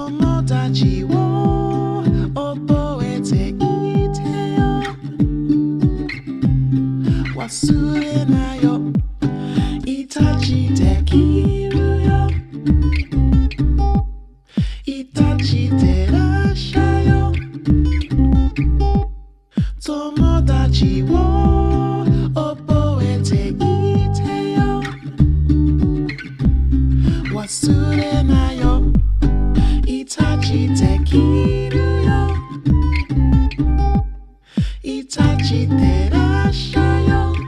友達を覚えていてよ。忘れないよ。いたちできるよ。いたちでらっしゃいよ。友達を覚えていてよ。忘れないよ。いたちできるよ。いたちでらっしゃいよ。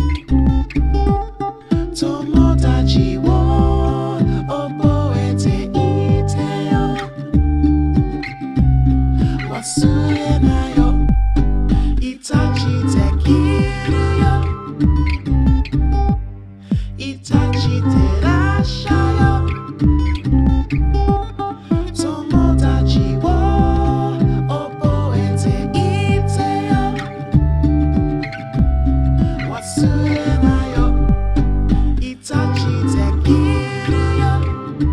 友達を覚えていてよ。忘れないよ。いたちできるよ。いたちでらっしゃいよ。友達を覚えていてよ。忘れないよ。いたちできるよ。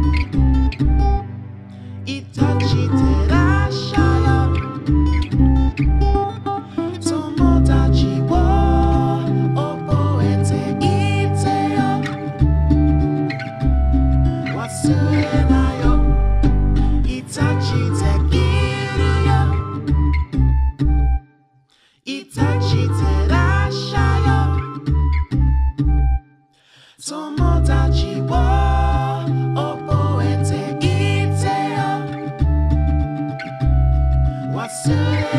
いたちでらっしゃいよ。友達を覚えていてよ。忘れないよ。いたちできるよ。いたちでらっしゃいよ。友達を覚えていてよ。忘れ